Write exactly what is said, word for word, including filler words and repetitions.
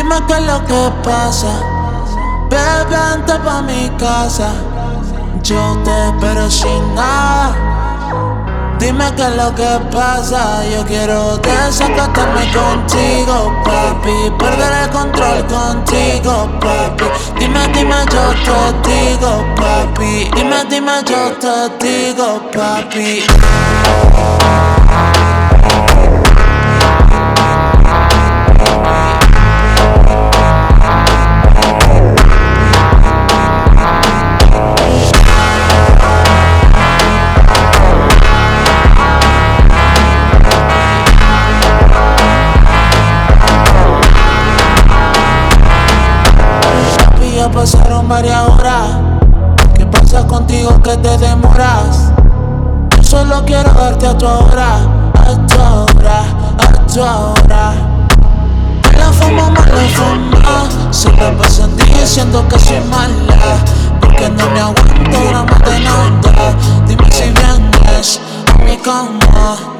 Dime qué es lo que pasa. Bebé, vente pa' mi casa. Yo te espero sin nada. Dime qué es lo que pasa. Yo quiero desacatarme contigo, papi. Perder el control contigo, papi. Dime, dime, yo te digo, papi. Dime, dime, yo te digo, papi. Ya pasaron varias horas. ¿Qué pasa contigo que te demoras? Yo solo quiero darte a tu hora, a tu hora, a tu hora. Me la fumo, me la fumo. Se la pasan diciendo que soy mala, porque no me aguanto gramos de nada. Dime si vienes a mi cama.